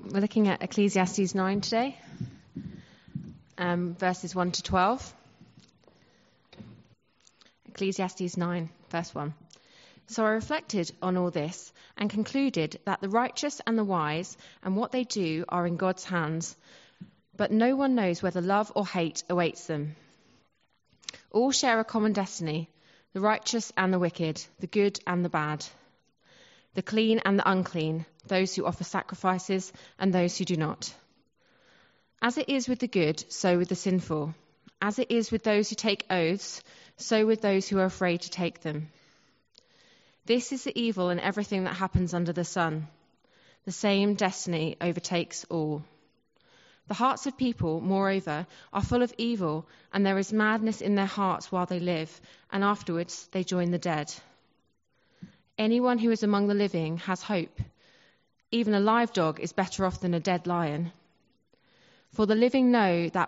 We're looking at Ecclesiastes 9 today, verses 1 to 12. Ecclesiastes 9, verse 1. So I reflected on all this and concluded that the righteous and the wise and what they do are in God's hands, but no one knows whether love or hate awaits them. All share a common destiny, the righteous and the wicked, the good and the bad, the clean and the unclean, those who offer sacrifices and those who do not. As it is with the good, so with the sinful. As it is with those who take oaths, so with those who are afraid to take them. This is the evil in everything that happens under the sun. The same destiny overtakes all. The hearts of people, moreover, are full of evil, and there is madness in their hearts while they live, and afterwards they join the dead. Anyone who is among the living has hope. Even a live dog is better off than a dead lion. For the living know that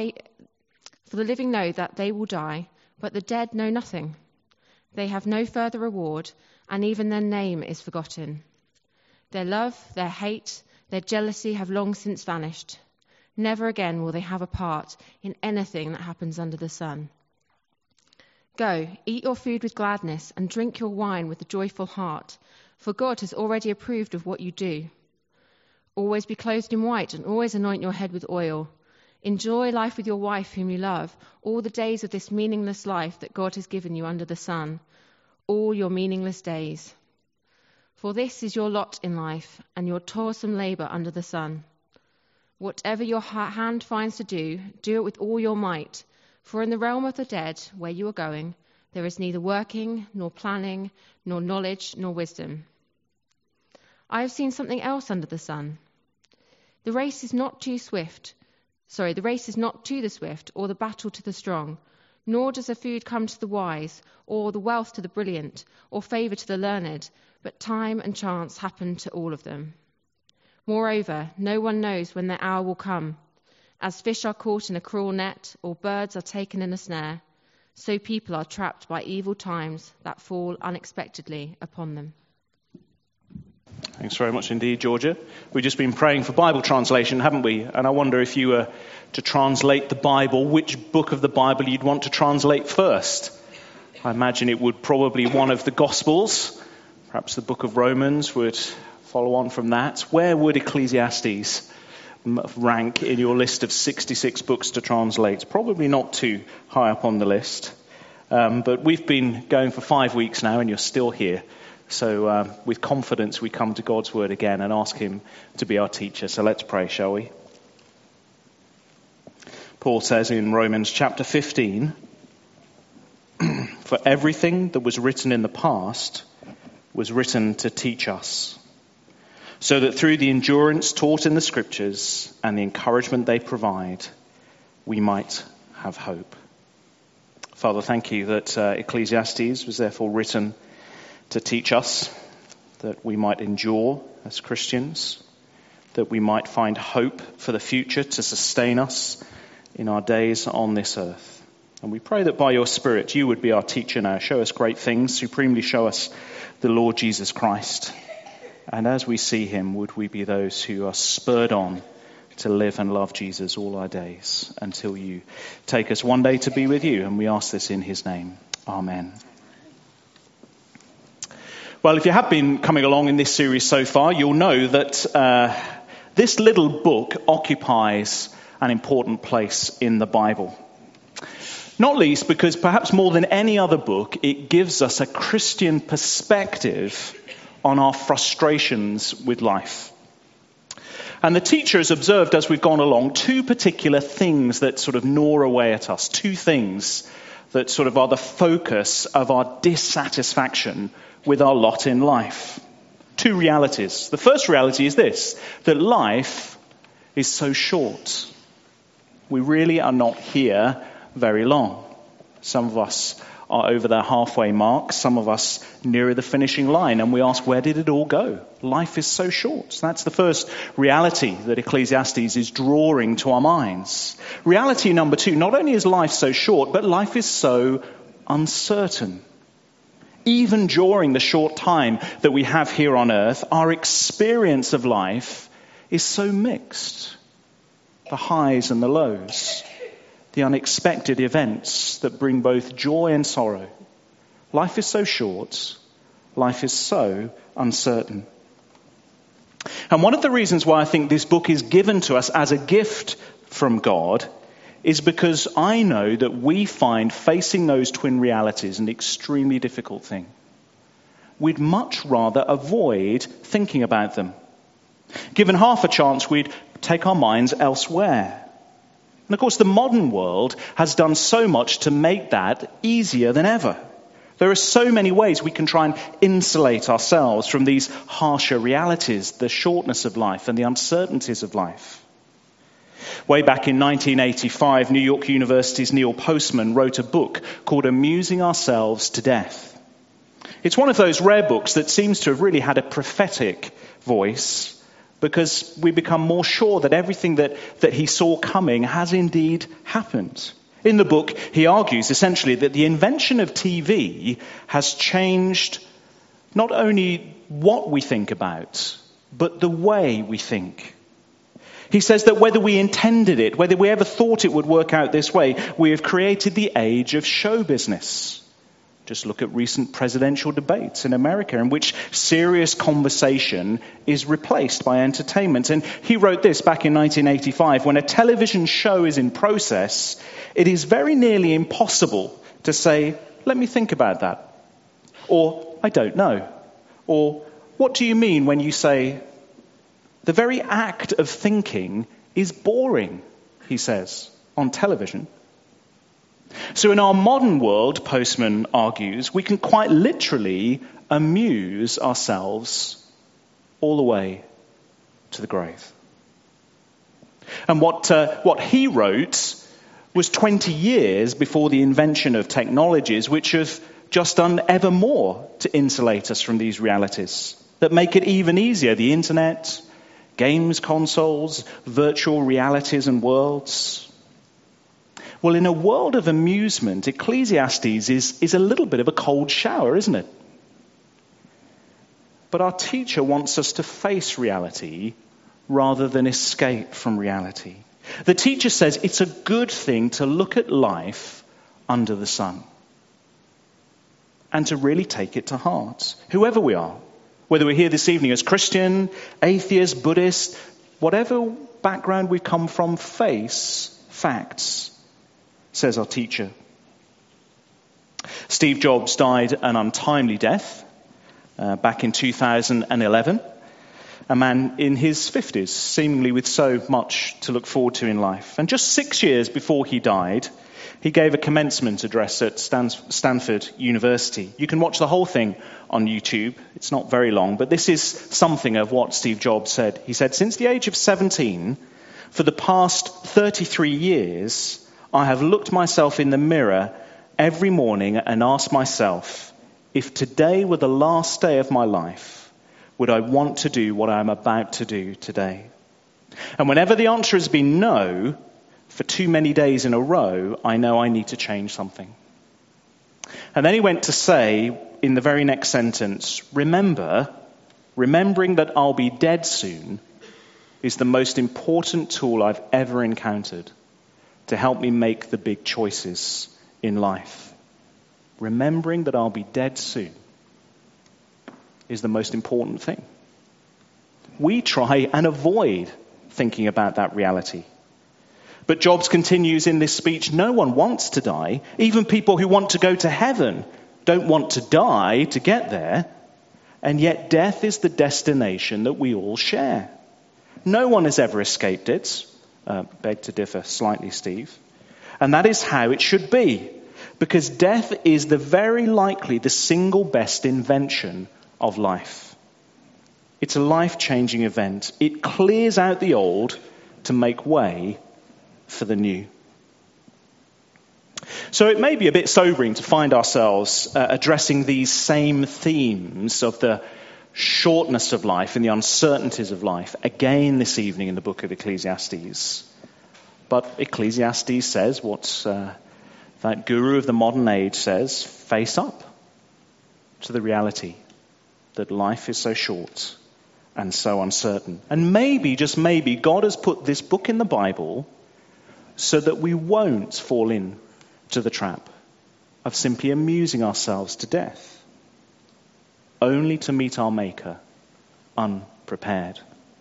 they will die, but the dead know nothing. They have no further reward, and even their name is forgotten. Their love, their hate, their jealousy have long since vanished. Never again will they have a part in anything that happens under the sun. Go, eat your food with gladness and drink your wine with a joyful heart, for God has already approved of what you do. Always be clothed in white and always anoint your head with oil. Enjoy life with your wife whom you love, all the days of this meaningless life that God has given you under the sun, all your meaningless days. For this is your lot in life and your toilsome labor under the sun. Whatever your hand finds to do, do it with all your might. For in the realm of the dead, where you are going, there is neither working, nor planning, nor knowledge, nor wisdom. I have seen something else under the sun. The race is not to the swift, or the battle to the strong, nor does the food come to the wise, or the wealth to the brilliant, or favor to the learned, but time and chance happen to all of them. Moreover, no one knows when their hour will come. As fish are caught in a cruel net, or birds are taken in a snare, so people are trapped by evil times that fall unexpectedly upon them. Thanks very much indeed, Georgia. We've just been praying for Bible translation, haven't we? And I wonder if you were to translate the Bible, which book of the Bible you'd want to translate first. I imagine it would probably one of the Gospels. Perhaps the book of Romans would follow on from that. Where would Ecclesiastes rank in your list of 66 books to translate? Probably not too high up on the list. But we've been going for 5 weeks now and you're still here. So with confidence we come to God's word again and ask him to be our teacher. So let's pray, shall we? Paul says in Romans chapter 15, for everything that was written in the past was written to teach us, so that through the endurance taught in the scriptures and the encouragement they provide, we might have hope. Father, thank you that Ecclesiastes was therefore written to teach us, that we might endure as Christians, that we might find hope for the future to sustain us in our days on this earth. And we pray that by your Spirit you would be our teacher now. Show us great things, supremely show us the Lord Jesus Christ. And as we see him, would we be those who are spurred on to live and love Jesus all our days until you take us one day to be with you. And we ask this in his name. Amen. Well, if you have been coming along in this series so far, you'll know that this little book occupies an important place in the Bible. Not least because perhaps more than any other book, it gives us a Christian perspective on our frustrations with life. And the teacher has observed as we've gone along 2 particular things that sort of gnaw away at us. 2 things that sort of are the focus of our dissatisfaction with our lot in life. 2 realities. The first reality is this, that life is so short. We really are not here very long. Some of us are over the halfway mark, some of us nearer the finishing line, and we ask, where did it all go? Life is so short. That's the first reality that Ecclesiastes is drawing to our minds. Reality number 2, not only is life so short, but life is so uncertain. Even during the short time that we have here on earth, our experience of life is so mixed. The highs and the lows, the unexpected events that bring both joy and sorrow. Life is so short. Life is so uncertain. And one of the reasons why I think this book is given to us as a gift from God is because I know that we find facing those twin realities an extremely difficult thing. We'd much rather avoid thinking about them. Given half a chance, we'd take our minds elsewhere. And of course, the modern world has done so much to make that easier than ever. There are so many ways we can try and insulate ourselves from these harsher realities, the shortness of life and the uncertainties of life. Way back in 1985, New York University's Neil Postman wrote a book called Amusing Ourselves to Death. It's one of those rare books that seems to have really had a prophetic voice, because we become more sure that everything that he saw coming has indeed happened. In the book, he argues essentially that the invention of TV has changed not only what we think about, but the way we think. He says that whether we intended it, whether we ever thought it would work out this way, we have created the age of show business. Just look at recent presidential debates in America in which serious conversation is replaced by entertainment. And he wrote this back in 1985, when a television show is in process, it is very nearly impossible to say, let me think about that. Or, I don't know. Or, what do you mean when you say, the very act of thinking is boring, he says, on television. So in our modern world, Postman argues, we can quite literally amuse ourselves all the way to the grave. And what he wrote was 20 years before the invention of technologies which have just done ever more to insulate us from these realities, that make it even easier. The internet, games consoles, virtual realities and worlds. Well, in a world of amusement, Ecclesiastes is a little bit of a cold shower, isn't it? But our teacher wants us to face reality rather than escape from reality. The teacher says it's a good thing to look at life under the sun and to really take it to heart, whoever we are. Whether we're here this evening as Christian, atheist, Buddhist, whatever background we come from, face facts, says our teacher. Steve Jobs died an untimely death back in 2011. A man in his 50s, seemingly with so much to look forward to in life. And just 6 years before he died, he gave a commencement address at Stanford University. You can watch the whole thing on YouTube. It's not very long, but this is something of what Steve Jobs said. He said, since the age of 17, for the past 33 years, I have looked myself in the mirror every morning and asked myself, if today were the last day of my life, would I want to do what I am about to do today? And whenever the answer has been no, for too many days in a row, I know I need to change something. And then he went to say, in the very next sentence, remembering that I'll be dead soon is the most important tool I've ever encountered to help me make the big choices in life. Remembering that I'll be dead soon is the most important thing. We try and avoid thinking about that reality. But Jobs continues in this speech, no one wants to die. Even people who want to go to heaven don't want to die to get there. And yet death is the destination that we all share. No one has ever escaped it. Beg to differ slightly, Steve. And that is how it should be. Because death is very likely the single best invention of life. It's a life-changing event. It clears out the old to make way for the new. So it may be a bit sobering to find ourselves addressing these same themes of the shortness of life and the uncertainties of life again this evening in the book of Ecclesiastes. But Ecclesiastes says what that guru of the modern age says, face up to the reality that life is so short and so uncertain. And maybe, just maybe, God has put this book in the Bible so that we won't fall into the trap of simply amusing ourselves to death, only to meet our Maker unprepared.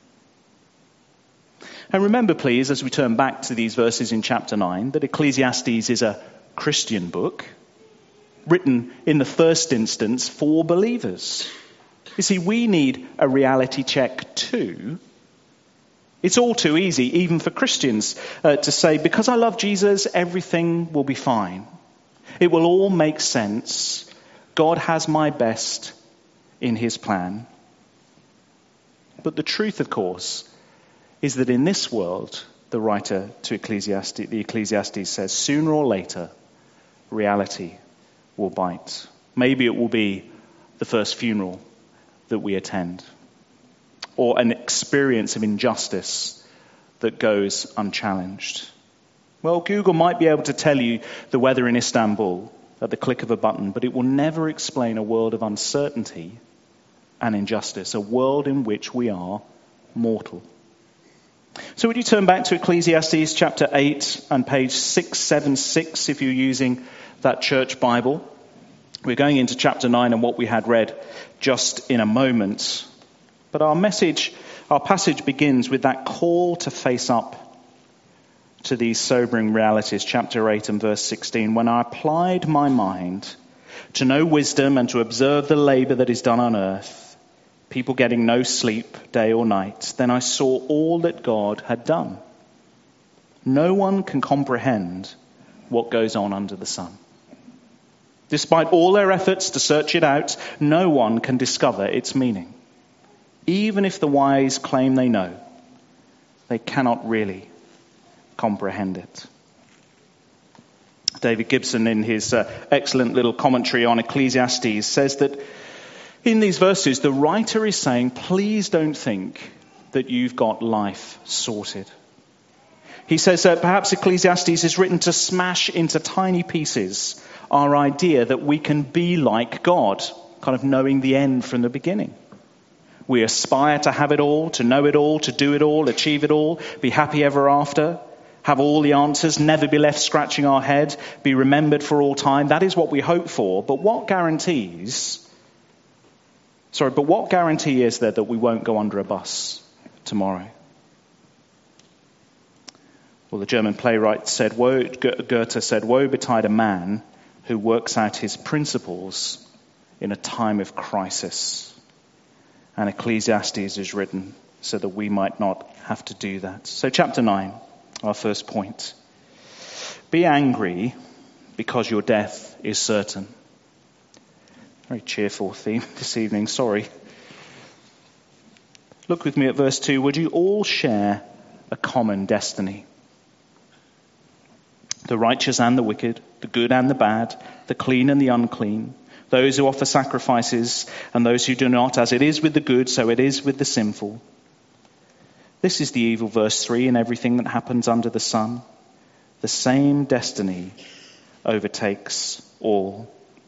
And remember, please, as we turn back to these verses in chapter 9, that Ecclesiastes is a Christian book written in the first instance for believers. You see, we need a reality check too. It's all too easy, even for Christians, to say, because I love Jesus, everything will be fine. It will all make sense. God has my best in his plan. But the truth, of course, is that in this world, the writer to Ecclesiastes says, sooner or later, reality will bite. Maybe it will be the first funeral that we attend, or an experience of injustice that goes unchallenged. Well, Google might be able to tell you the weather in Istanbul at the click of a button, but it will never explain a world of uncertainty and injustice, a world in which we are mortal. So would you turn back to Ecclesiastes chapter 8 and page 676 if you're using that church Bible. We're going into chapter 9 and what we had read just in a moment. But our passage begins with that call to face up to these sobering realities. Chapter 8 and verse 16. When I applied my mind to know wisdom and to observe the labor that is done on earth, people getting no sleep day or night, then I saw all that God had done. No one can comprehend what goes on under the sun. Despite all their efforts to search it out, no one can discover its meaning. Even if the wise claim they know, they cannot really comprehend it. David Gibson, in his excellent little commentary on Ecclesiastes, says that in these verses, the writer is saying, please don't think that you've got life sorted. He says that perhaps Ecclesiastes is written to smash into tiny pieces our idea that we can be like God, kind of knowing the end from the beginning. We aspire to have it all, to know it all, to do it all, achieve it all, be happy ever after, have all the answers, never be left scratching our head, be remembered for all time. That is what we hope for. But what guarantee is there that we won't go under a bus tomorrow? Well, the German playwright Goethe said, woe betide a man who works out his principles in a time of crisis. And Ecclesiastes is written so that we might not have to do that. So chapter 9, our first point. Be angry because your death is certain. Very cheerful theme this evening, sorry. Look with me at verse 2. Would you all share a common destiny? The righteous and the wicked, the good and the bad, the clean and the unclean, those who offer sacrifices and those who do not, as it is with the good, so it is with the sinful. This is the evil, verse 3, in everything that happens under the sun. The same destiny overtakes all.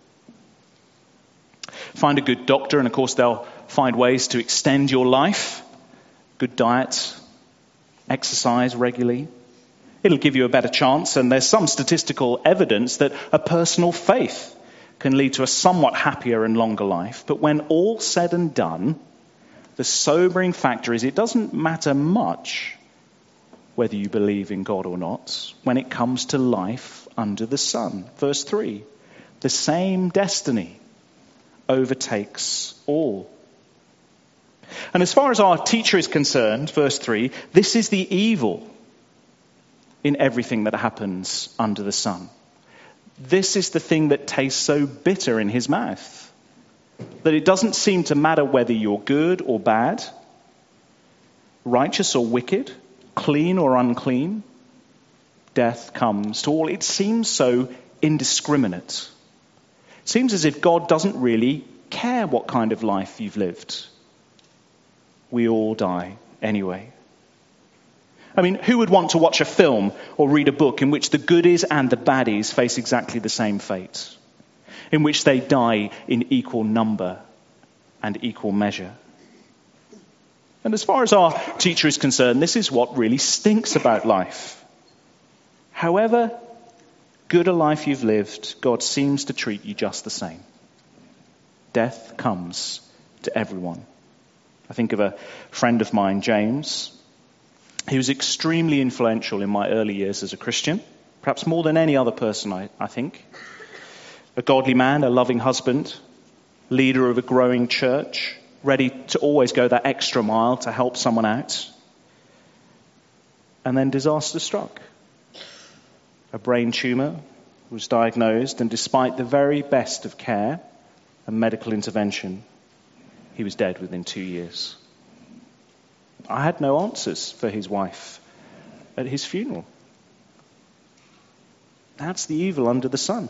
Find a good doctor, and of course they'll find ways to extend your life. Good diet, exercise regularly. It'll give you a better chance, and there's some statistical evidence that a personal faith can lead to a somewhat happier and longer life. But when all's said and done, the sobering factor is it doesn't matter much whether you believe in God or not when it comes to life under the sun. Verse 3, the same destiny overtakes all. And as far as our teacher is concerned, verse 3, this is the evil in everything that happens under the sun. This is the thing that tastes so bitter in his mouth, that it doesn't seem to matter whether you're good or bad, righteous or wicked, clean or unclean. Death comes to all. It seems so indiscriminate. It seems as if God doesn't really care what kind of life you've lived. We all die anyway. I mean, who would want to watch a film or read a book in which the goodies and the baddies face exactly the same fate, in which they die in equal number and equal measure? And as far as our teacher is concerned, this is what really stinks about life. However good a life you've lived, God seems to treat you just the same. Death comes to everyone. I think of a friend of mine, James. He was extremely influential in my early years as a Christian, perhaps more than any other person, I think. A godly man, a loving husband, leader of a growing church, ready to always go that extra mile to help someone out. And then disaster struck. A brain tumour was diagnosed, and despite the very best of care and medical intervention, he was dead within 2 years. I had no answers for his wife at his funeral. That's the evil under the sun.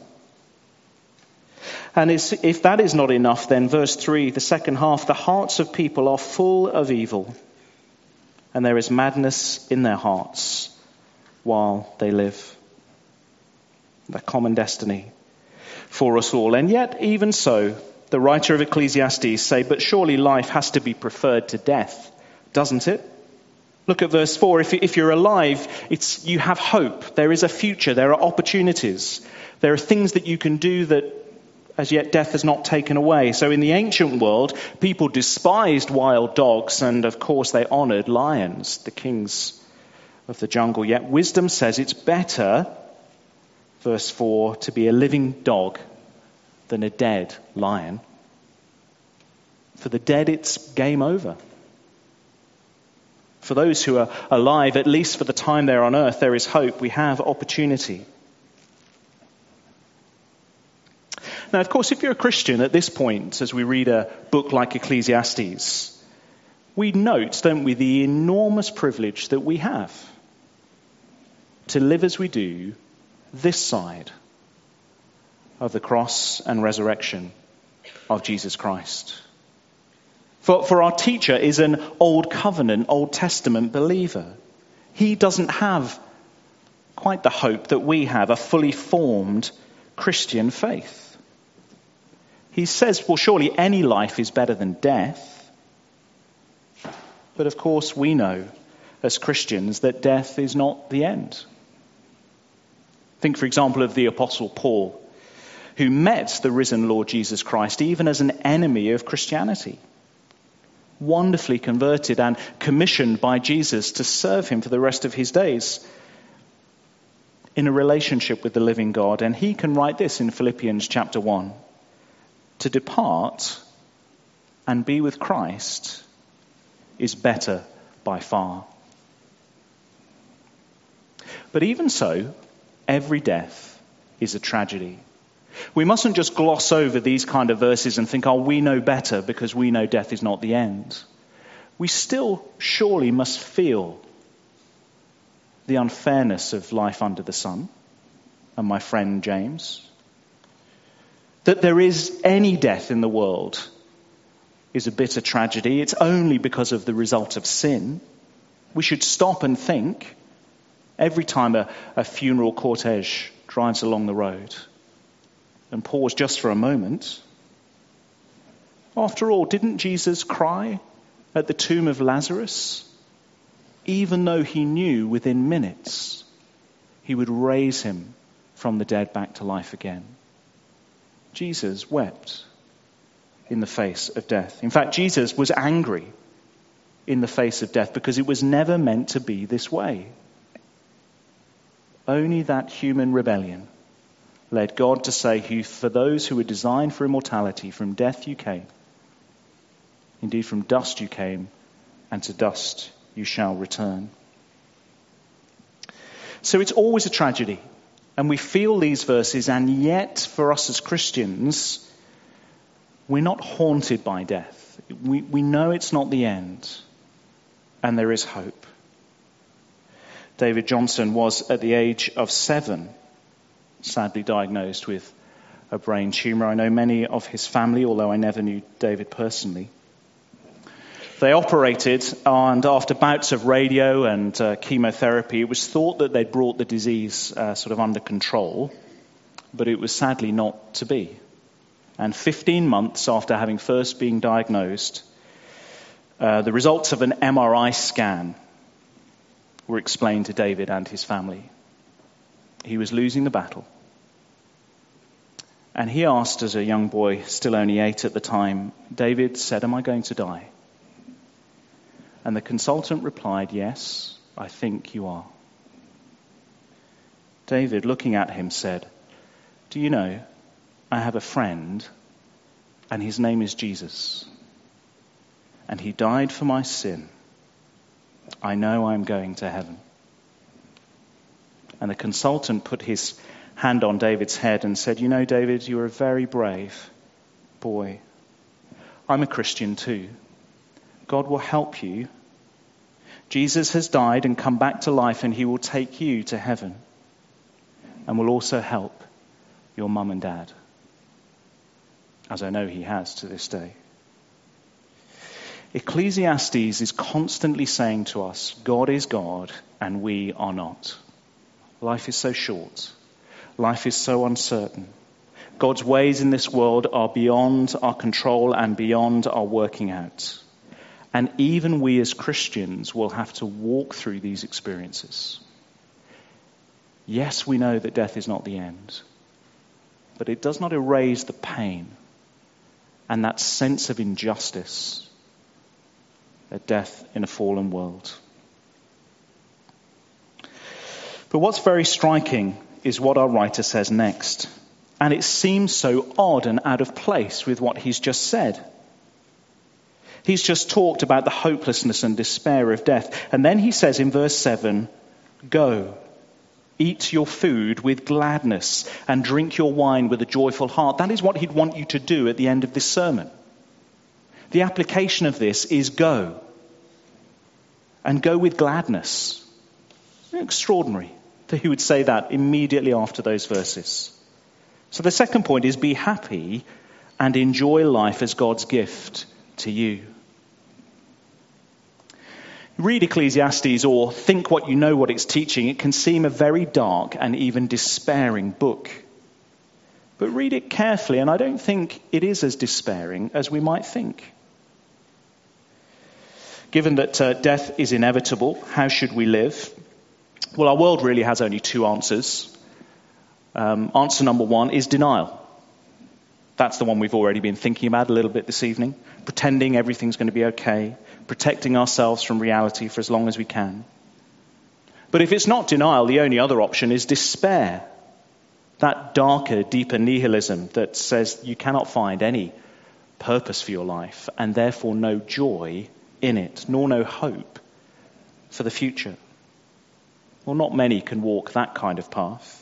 And if that is not enough, then verse 3, the second half, the hearts of people are full of evil, and there is madness in their hearts while they live. The common destiny for us all. And yet, even so, the writer of Ecclesiastes say, but surely life has to be preferred to death, doesn't it? Look at verse 4. If you're alive, you have hope. There is a future. There are opportunities. There are things that you can do that as yet death has not taken away. So in the ancient world, people despised wild dogs, and of course they honoured lions, the kings of the jungle. Yet wisdom says it's better, verse 4, to be a living dog than a dead lion. For the dead, it's game over. For those who are alive, at least for the time they're on earth, there is hope. We have opportunity. Now, of course, if you're a Christian at this point, as we read a book like Ecclesiastes, we note, don't we, the enormous privilege that we have to live as we do this side of the cross and resurrection of Jesus Christ. For our teacher is an Old Covenant, Old Testament believer. He doesn't have quite the hope that we have, a fully formed Christian faith. He says, well, surely any life is better than death. But of course, we know as Christians that death is not the end. Think, for example, of the Apostle Paul, who met the risen Lord Jesus Christ even as an enemy of Christianity, wonderfully converted and commissioned by Jesus to serve him for the rest of his days in a relationship with the living God. And he can write this in Philippians chapter 1. To depart and be with Christ is better by far. But even so, every death is a tragedy. We mustn't just gloss over these kind of verses and think, oh, we know better because we know death is not the end. We still surely must feel the unfairness of life under the sun, and my friend James. That there is any death in the world is a bitter tragedy. It's only because of the result of sin. We should stop and think every time a funeral cortege drives along the road and pause just for a moment. After all, didn't Jesus cry at the tomb of Lazarus? Even though he knew within minutes he would raise him from the dead back to life again. Jesus wept in the face of death. In fact, Jesus was angry in the face of death because it was never meant to be this way. Only that human rebellion led God to say, for those who were designed for immortality, from death you came. Indeed, from dust you came, and to dust you shall return. So it's always a tragedy. And we feel these verses, and yet for us as Christians, we're not haunted by death. We know it's not the end, and there is hope. David Johnson was, at the age of 7, sadly diagnosed with a brain tumour. I know many of his family, although I never knew David personally. They operated, and after bouts of radio and chemotherapy, it was thought that they'd brought the disease sort of under control, but it was sadly not to be. And 15 months after having first been diagnosed, The results of an MRI scan were explained to David and his family. He was losing the battle. And he asked, as a young boy, still only 8 at the time, David said, "Am I going to die?" And the consultant replied, "Yes, I think you are." David, looking at him, said, "Do you know, I have a friend, and his name is Jesus. And he died for my sin. I know I'm going to heaven." And the consultant put his hand on David's head and said, "You know, David, you're a very brave boy. I'm a Christian too. God will help you. Jesus has died and come back to life, and he will take you to heaven and will also help your mum and dad, as I know he has to this day." Ecclesiastes is constantly saying to us, God is God and we are not. Life is so short. Life is so uncertain. God's ways in this world are beyond our control and beyond our working out. And even we as Christians will have to walk through these experiences. Yes, we know that death is not the end, but it does not erase the pain and that sense of injustice at death in a fallen world. But what's very striking is what our writer says next. And it seems so odd and out of place with what he's just said. He's just talked about the hopelessness and despair of death. And then he says in verse 7, "Go, eat your food with gladness and drink your wine with a joyful heart." That is what he'd want you to do at the end of this sermon. The application of this is go. And go with gladness. Extraordinary that he would say that immediately after those verses. So the second point is be happy and enjoy life as God's gift to you. Read Ecclesiastes or think what you know what it's teaching. It can seem a very dark and even despairing book. But read it carefully, and I don't think it is as despairing as we might think. Given that death is inevitable, how should we live? Well, our world really has only two answers. Answer number one is denial. That's the one we've already been thinking about a little bit this evening. Pretending everything's going to be okay. Protecting ourselves from reality for as long as we can. But if it's not denial, the only other option is despair. That darker, deeper nihilism that says you cannot find any purpose for your life and therefore no joy in it, nor no hope for the future. Well, not many can walk that kind of path.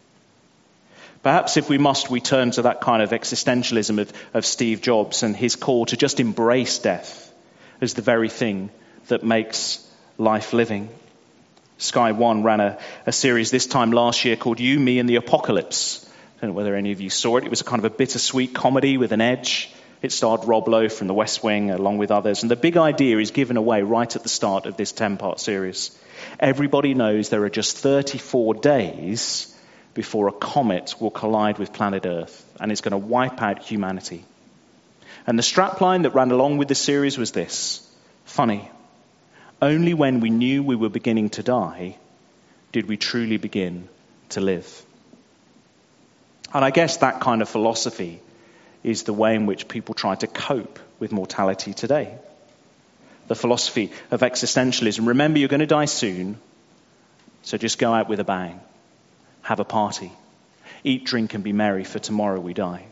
Perhaps if we must, we turn to that kind of existentialism of Steve Jobs and his call to just embrace death as the very thing that makes life living. Sky One ran a series this time last year called You, Me and the Apocalypse. I don't know whether any of you saw it. It was a kind of a bittersweet comedy with an edge. It starred Rob Lowe from The West Wing along with others. And the big idea is given away right at the start of this 10-part series. Everybody knows there are just 34 days before a comet will collide with planet Earth and is going to wipe out humanity. And the strapline that ran along with the series was this: funny, only when we knew we were beginning to die did we truly begin to live. And I guess that kind of philosophy is the way in which people try to cope with mortality today. The philosophy of existentialism. Remember, you're going to die soon, so just go out with a bang. Have a party. Eat, drink, and be merry, for tomorrow we die.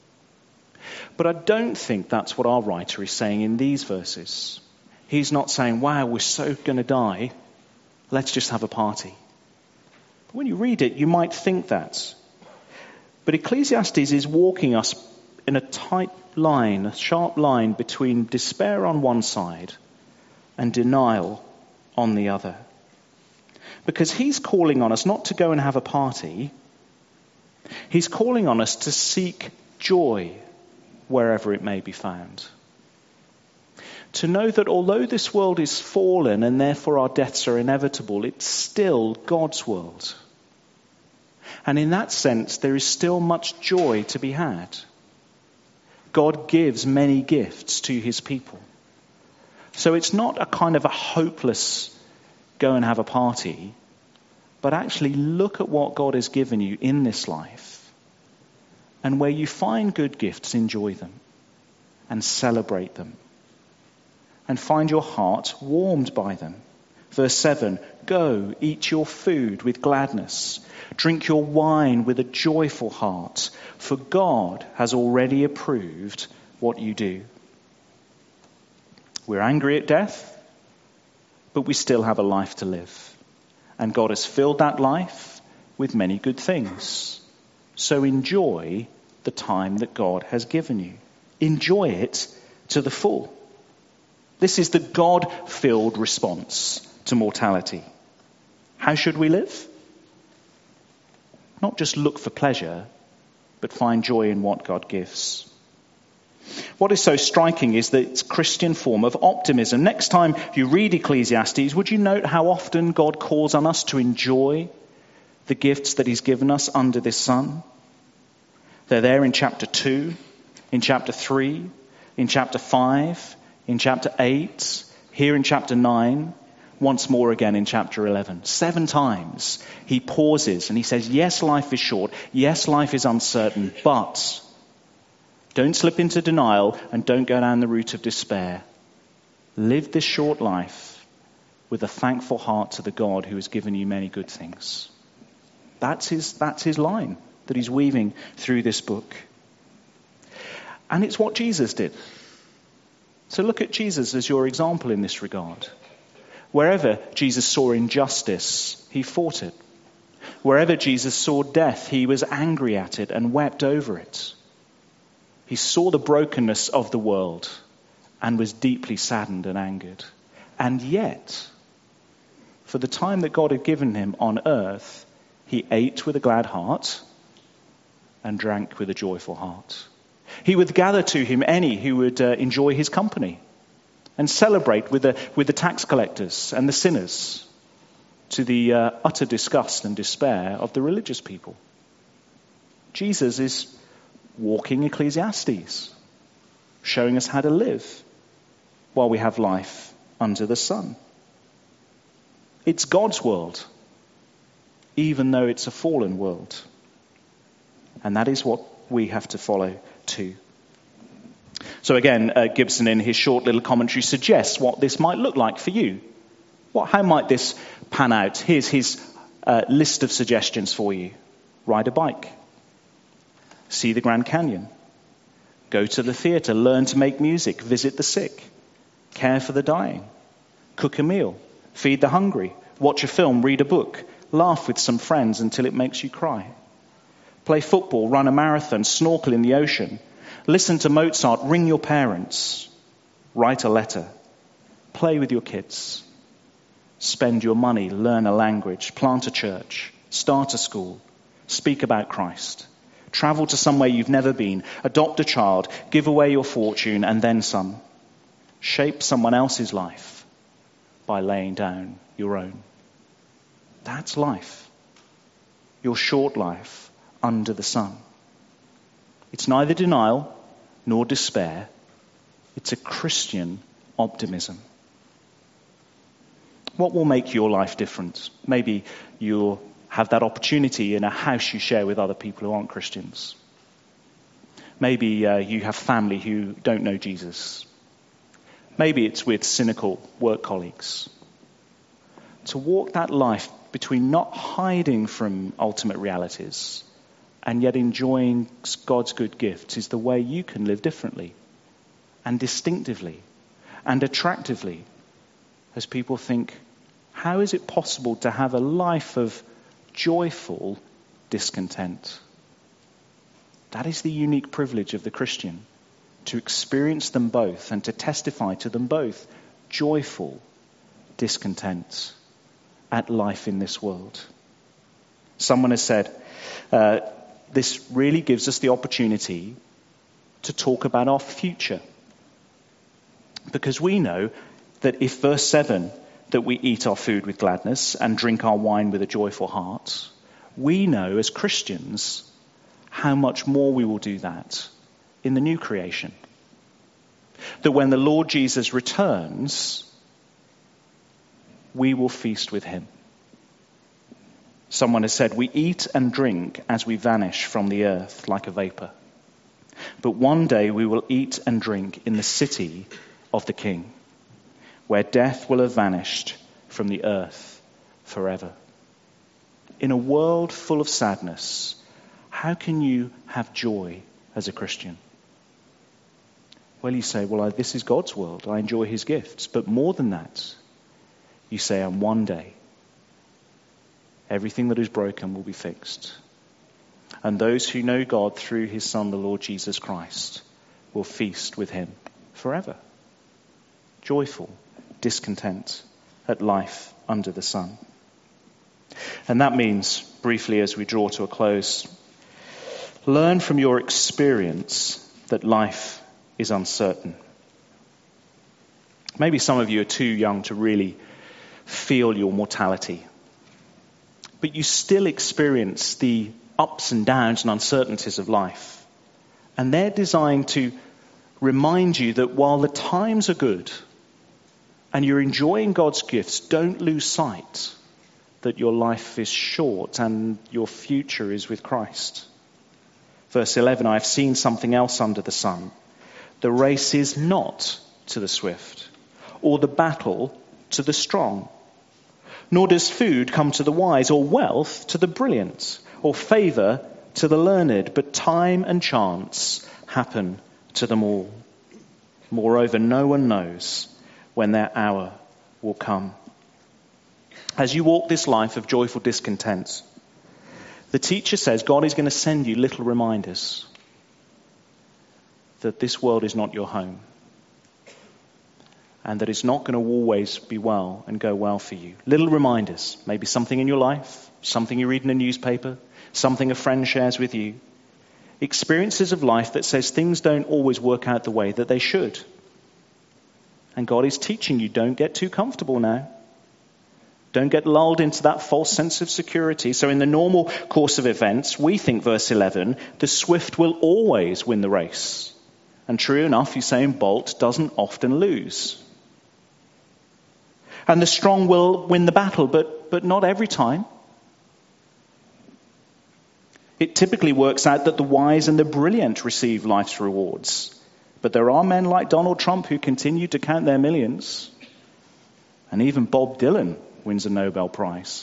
But I don't think that's what our writer is saying in these verses. He's not saying, wow, we're so going to die, let's just have a party. But when you read it, you might think that. But Ecclesiastes is walking us in a tight line, a sharp line between despair on one side and denial on the other. Because he's calling on us not to go and have a party. He's calling on us to seek joy wherever it may be found. To know that although this world is fallen and therefore our deaths are inevitable, it's still God's world. And in that sense, there is still much joy to be had. God gives many gifts to his people. So it's not a kind of a hopeless go and have a party, but actually look at what God has given you in this life. And where you find good gifts, enjoy them and celebrate them. And find your heart warmed by them. Verse 7, go, eat your food with gladness. Drink your wine with a joyful heart, for God has already approved what you do. We're angry at death, but we still have a life to live. And God has filled that life with many good things. So enjoy the time that God has given you. Enjoy it to the full. This is the God-filled response to mortality. How should we live? Not just look for pleasure, but find joy in what God gives. What is so striking is that it's a Christian form of optimism. Next time you read Ecclesiastes, would you note how often God calls on us to enjoy the gifts that he's given us under this sun? They're there in chapter 2, in chapter 3, in chapter 5, in chapter 8, here in chapter 9, once more again in chapter 11. 7 times he pauses and he says, yes, life is short. Yes, life is uncertain, but don't slip into denial and don't go down the route of despair. Live this short life with a thankful heart to the God who has given you many good things. That's his line that he's weaving through this book. And it's what Jesus did. So look at Jesus as your example in this regard. Wherever Jesus saw injustice, he fought it. Wherever Jesus saw death, he was angry at it and wept over it. He saw the brokenness of the world and was deeply saddened and angered. And yet, for the time that God had given him on earth, he ate with a glad heart and drank with a joyful heart. He would gather to him any who would enjoy his company and celebrate with the tax collectors and the sinners, to the utter disgust and despair of the religious people. Jesus is walking Ecclesiastes, showing us how to live while we have life under the sun. It's God's world, even though it's a fallen world. And that is what we have to follow too. So again, Gibson in his short little commentary suggests what this might look like for you. How might this pan out? Here's his list of suggestions for you. Ride a bike. See the Grand Canyon. Go to the theatre. Learn to make music. Visit the sick. Care for the dying. Cook a meal. Feed the hungry. Watch a film. Read a book. Laugh with some friends until it makes you cry. Play football. Run a marathon. Snorkel in the ocean. Listen to Mozart. Ring your parents. Write a letter. Play with your kids. Spend your money. Learn a language. Plant a church. Start a school. Speak about Christ. Travel to somewhere you've never been. Adopt a child. Give away your fortune and then some. Shape someone else's life by laying down your own. That's life. Your short life under the sun. It's neither denial nor despair. It's a Christian optimism. What will make your life different? Maybe you'll have that opportunity in a house you share with other people who aren't Christians. Maybe you have family who don't know Jesus. Maybe it's with cynical work colleagues. To walk that life between not hiding from ultimate realities and yet enjoying God's good gifts is the way you can live differently and distinctively and attractively, as people think, how is it possible to have a life of joyful discontent? That is the unique privilege of the Christian, to experience them both and to testify to them both. Joyful discontent at life in this world. Someone has said, this really gives us the opportunity to talk about our future. Because we know that if verse 7, that we eat our food with gladness and drink our wine with a joyful heart, we know as Christians how much more we will do that in the new creation. that when the Lord Jesus returns, we will feast with him. Someone has said, we eat and drink as we vanish from the earth like a vapor. But one day we will eat and drink in the city of the King, where death will have vanished from the earth forever. In a world full of sadness, how can you have joy as a Christian? Well, you say, well, this is God's world. I enjoy his gifts. But more than that, you say, and one day, everything that is broken will be fixed. And those who know God through his Son, the Lord Jesus Christ, will feast with him forever. Joyful, discontent at life under the sun. And that means, briefly as we draw to a close, learn from your experience that life is uncertain. Maybe some of you are too young to really feel your mortality, but you still experience the ups and downs and uncertainties of life. And they're designed to remind you that while the times are good and you're enjoying God's gifts, don't lose sight that your life is short and your future is with Christ. Verse 11, I have seen something else under the sun. The race is not to the swift, or the battle to the strong. Nor does food come to the wise, or wealth to the brilliant, or favor to the learned, but time and chance happen to them all. Moreover, no one knows when their hour will come. As you walk this life of joyful discontent, the teacher says God is going to send you little reminders that this world is not your home, and that it's not going to always be well and go well for you. Little reminders, maybe something in your life, something you read in a newspaper, something a friend shares with you. Experiences of life that says things don't always work out the way that they should. And God is teaching you, don't get too comfortable now. Don't get lulled into that false sense of security. So in the normal course of events, we think, verse 11, the swift will always win the race. And true enough, Usain Bolt doesn't often lose. And the strong will win the battle, but not every time. It typically works out that the wise and the brilliant receive life's rewards. But there are men like Donald Trump who continue to count their millions. And even Bob Dylan wins a Nobel Prize.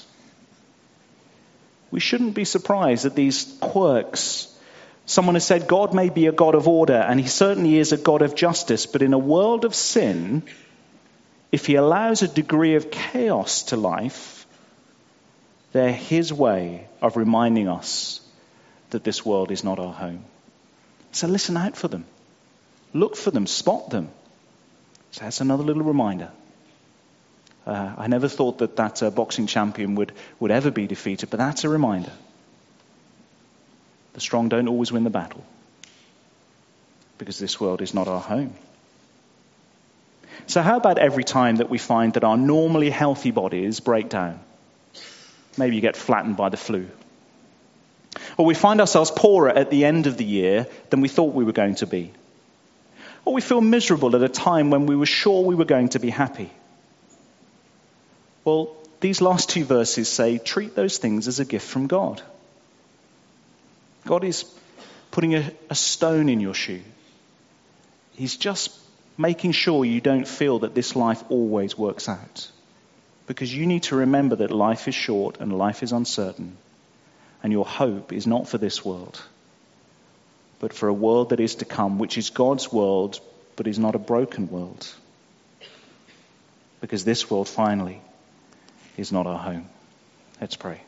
We shouldn't be surprised at these quirks. Someone has said God may be a God of order, and he certainly is a God of justice, but in a world of sin, if he allows a degree of chaos to life, they're his way of reminding us that this world is not our home. So listen out for them. Look for them. Spot them. So that's another little reminder. I never thought that boxing champion would ever be defeated, but that's a reminder. The strong don't always win the battle, because this world is not our home. So how about every time that we find that our normally healthy bodies break down? Maybe you get flattened by the flu. Or we find ourselves poorer at the end of the year than we thought we were going to be. Or we feel miserable at a time when we were sure we were going to be happy. Well, these last two verses say, treat those things as a gift from God. God is putting a stone in your shoe. He's just making sure you don't feel that this life always works out. Because you need to remember that life is short and life is uncertain. And your hope is not for this world, but for a world that is to come, which is God's world, but is not a broken world. Because this world, finally, is not our home. Let's pray.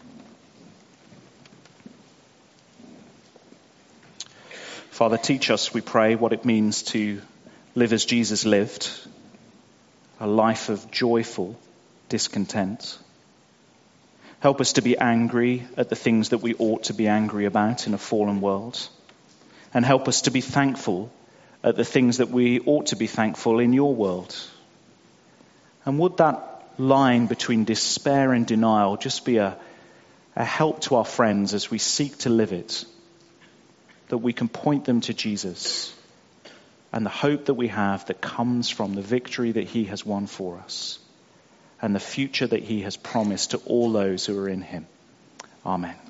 Father, teach us, we pray, what it means to live as Jesus lived, a life of joyful discontent. Help us to be angry at the things that we ought to be angry about in a fallen world. And help us to be thankful at the things that we ought to be thankful in your world. And would that line between despair and denial just be a help to our friends as we seek to live it, that we can point them to Jesus and the hope that we have that comes from the victory that he has won for us and the future that he has promised to all those who are in him. Amen.